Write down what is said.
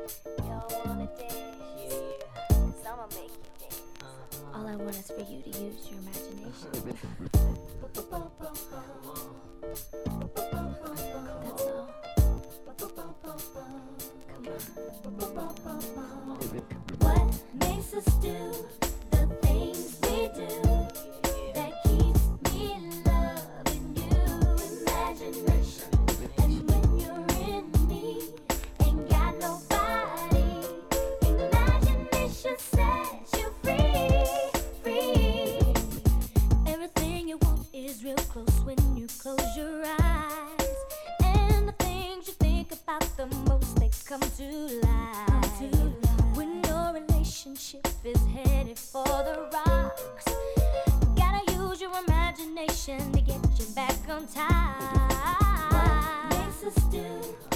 Y'all wanna dance? Yeah. Cause I'ma make you dance. All I want is for you to use your imagination. That's all. What makes us do the things we do that keeps me in love with you? Imagination. And when you're in me, ain't got nobody. Imagination sets you free, free. Everything you want is real close when you close your eyes. And the things you think about the most, they come to life. When your relationship is headed for the rocks, you gotta use your imagination to get you back on top. What makes us do